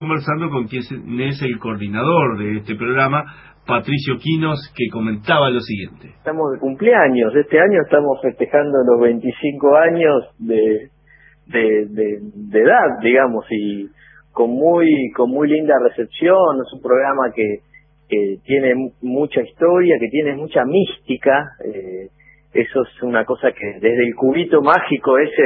Conversando con quien es el coordinador de este programa, Patricio Quinos, que comentaba lo siguiente. Estamos de cumpleaños, este año estamos festejando los 25 años de edad, digamos, y con muy linda recepción. Es un programa que tiene mucha historia, que tiene mucha mística. Eso es una cosa que desde el cubito mágico ese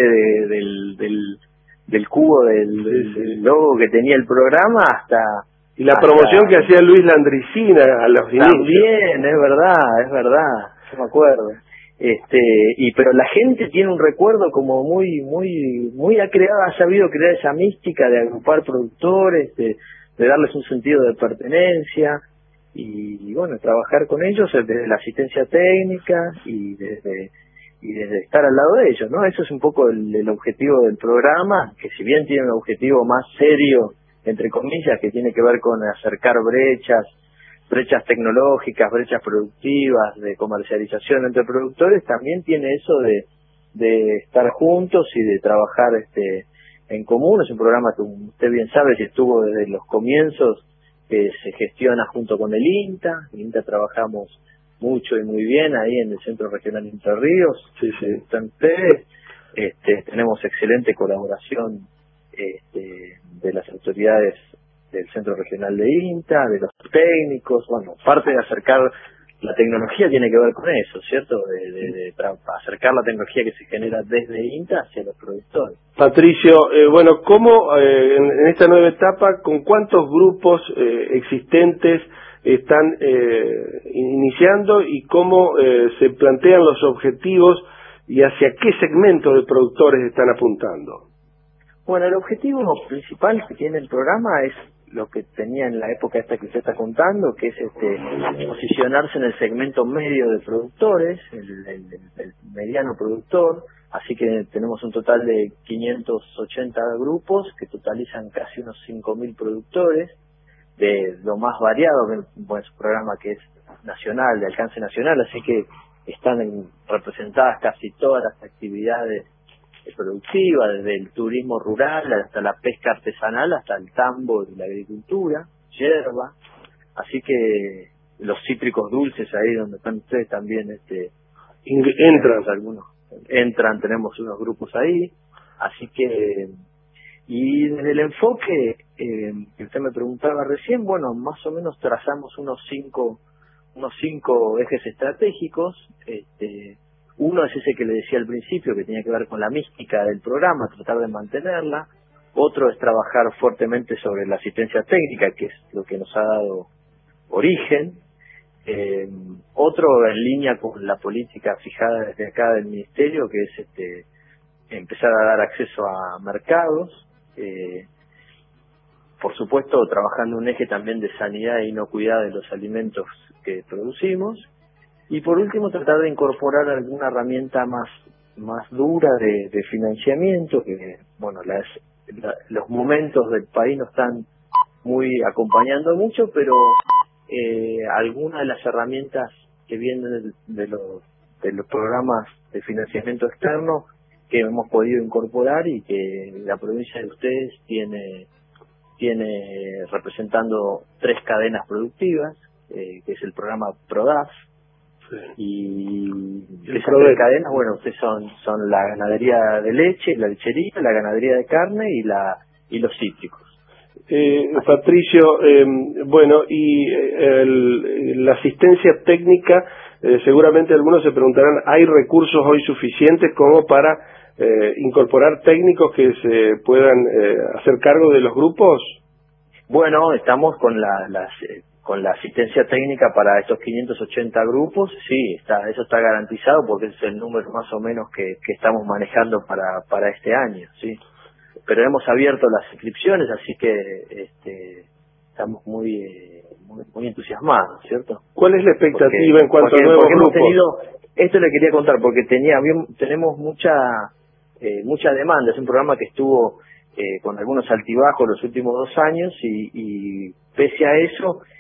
del cubo del logo que tenía el programa hasta... Y la promoción que hacía Luis Landricina a los inicios. También, es verdad, yo me acuerdo. Pero la gente tiene un recuerdo como muy ha sabido crear esa mística de agrupar productores, de darles un sentido de pertenencia y bueno, trabajar con ellos desde la asistencia técnica y desde estar al lado de ellos, ¿no? Eso es un poco el objetivo del programa, que si bien tiene un objetivo más serio, entre comillas, que tiene que ver con acercar brechas tecnológicas, brechas productivas, de comercialización entre productores, también tiene eso de estar juntos y de trabajar en común. Es un programa que usted bien sabe que estuvo desde los comienzos, que se gestiona junto con el INTA. El INTA trabajamos mucho y muy bien ahí en el Centro Regional Entre Ríos. Sí. Están ustedes. Tenemos excelente colaboración de las autoridades del Centro Regional de INTA, de los técnicos. Bueno, parte de acercar la tecnología tiene que ver con eso, ¿cierto? De acercar la tecnología que se genera desde INTA hacia los productores. Patricio, bueno, ¿cómo en esta nueva etapa, con cuántos grupos existentes están iniciando y cómo se plantean los objetivos y hacia qué segmento de productores están apuntando? Bueno, el objetivo principal que tiene el programa es lo que tenía en la época esta que usted está contando, que es posicionarse en el segmento medio de productores, el mediano productor. Así que tenemos un total de 580 grupos que totalizan casi unos 5.000 productores, de lo más variado, es un programa que es nacional, de alcance nacional, así que están representadas casi todas las actividades productivas, desde el turismo rural hasta la pesca artesanal, hasta el tambo y la agricultura, yerba. Así que los cítricos dulces, ahí donde están ustedes también entran, tenemos unos grupos ahí. Así que, y desde el enfoque que usted me preguntaba recién, bueno, más o menos trazamos unos cinco ejes estratégicos. Uno es ese que le decía al principio, que tenía que ver con la mística del programa, tratar de mantenerla. Otro es trabajar fuertemente sobre la asistencia técnica, que es lo que nos ha dado origen. Otro en línea con la política fijada desde acá del Ministerio, que es empezar a dar acceso a mercados. Por supuesto, trabajando un eje también de sanidad e inocuidad de los alimentos que producimos. Y por último, tratar de incorporar alguna herramienta más dura de financiamiento, que bueno, los momentos del país no están muy acompañando mucho, pero algunas de las herramientas que vienen de los programas de financiamiento externo que hemos podido incorporar y que la provincia de ustedes tiene representando 3 cadenas productivas, que es el programa PRODAF. Sí. Y esas 3 cadenas, bueno, ustedes son la ganadería de leche, la lechería, la ganadería de carne y los cítricos. Patricio, bueno, y la asistencia técnica, seguramente algunos se preguntarán, ¿hay recursos hoy suficientes como para incorporar técnicos que se puedan hacer cargo de los grupos? Bueno, estamos con la asistencia técnica para estos 580 grupos. Sí, eso está garantizado porque es el número más o menos que estamos manejando para este año, sí. Pero hemos abierto las inscripciones, así que estamos muy entusiasmados, ¿cierto? ¿Cuál es la expectativa en cuanto a nuevos grupos? Esto le quería contar porque tenemos mucha demanda. Es un programa que estuvo con algunos altibajos los últimos 2 años y pese a eso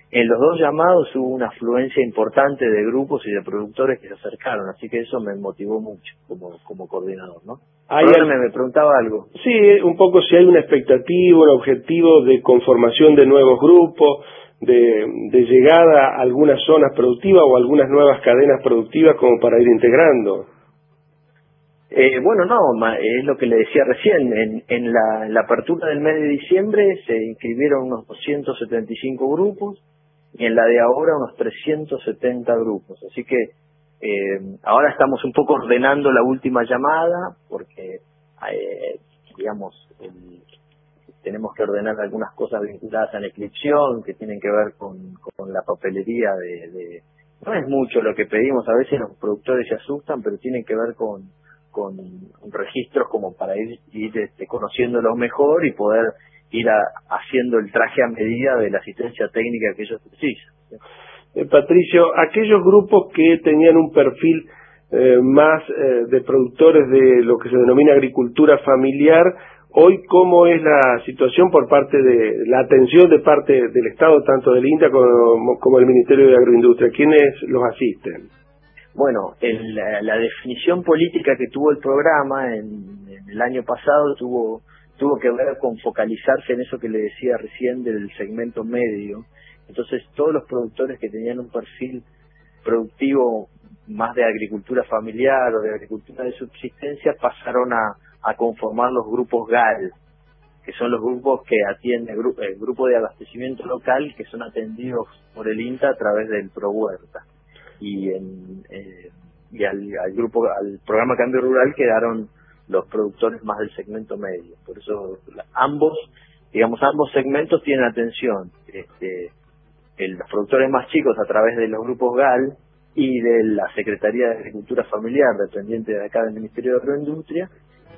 en los dos llamados hubo una afluencia importante de grupos y de productores que se acercaron, así que eso me motivó mucho como coordinador, ¿no? Me preguntaba algo. Sí, un poco si hay una expectativa, un objetivo de conformación de nuevos grupos, de llegada a algunas zonas productivas o algunas nuevas cadenas productivas como para ir integrando. Bueno, no, es lo que le decía recién, en la apertura del mes de diciembre se inscribieron unos 275 grupos y en la de ahora unos 370 grupos, así que ahora estamos un poco ordenando la última llamada porque, digamos, tenemos que ordenar algunas cosas vinculadas a la inscripción que tienen que ver con la papelería no es mucho lo que pedimos, a veces los productores se asustan, pero tienen que ver con registros como para ir conociéndolos mejor y poder ir haciendo el traje a medida de la asistencia técnica que ellos precisan. Patricio, aquellos grupos que tenían un perfil más de productores de lo que se denomina agricultura familiar, hoy cómo es la situación por parte de la atención de parte del Estado, tanto del INTA como del Ministerio de Agroindustria, ¿quiénes los asisten? Bueno, la definición política que tuvo el programa en el año pasado tuvo que ver con focalizarse en eso que le decía recién del segmento medio. Entonces todos los productores que tenían un perfil productivo más de agricultura familiar o de agricultura de subsistencia pasaron a conformar los grupos GAL, que son los grupos que atiende el grupo de abastecimiento local, que son atendidos por el INTA a través del ProHuerta. Y al programa Cambio Rural quedaron los productores más del segmento medio. Por eso ambos segmentos tienen atención. Los productores más chicos a través de los grupos GAL y de la Secretaría de Agricultura Familiar, dependiente de acá del Ministerio de Agroindustria,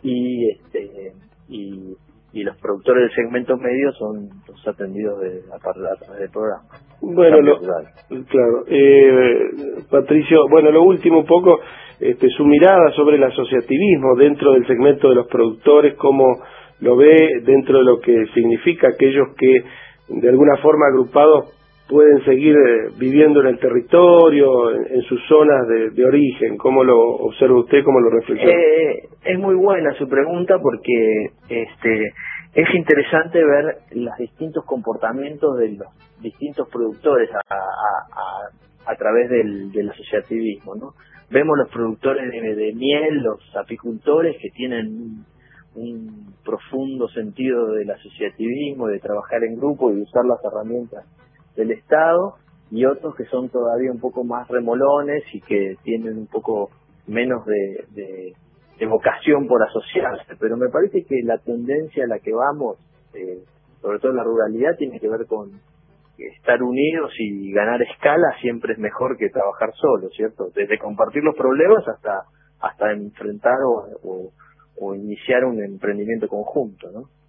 y los productores del segmento medio son los atendidos a través del programa. Bueno, claro. Patricio, bueno, lo último un poco, su mirada sobre el asociativismo dentro del segmento de los productores, cómo lo ve dentro de lo que significa aquellos que de alguna forma agrupados pueden seguir viviendo en el territorio, en sus zonas de origen. ¿Cómo lo observa usted? ¿Cómo lo reflexiona? Es muy buena su pregunta porque es interesante ver los distintos comportamientos de los distintos productores a través del asociativismo, ¿no? Vemos los productores de miel, los apicultores que tienen un profundo sentido del asociativismo, de trabajar en grupo y usar las herramientas del Estado, y otros que son todavía un poco más remolones y que tienen un poco menos de vocación por asociarse. Pero me parece que la tendencia a la que vamos, sobre todo en la ruralidad, tiene que ver con estar unidos y ganar escala siempre es mejor que trabajar solo, ¿cierto? Desde compartir los problemas hasta enfrentar o iniciar un emprendimiento conjunto, ¿no?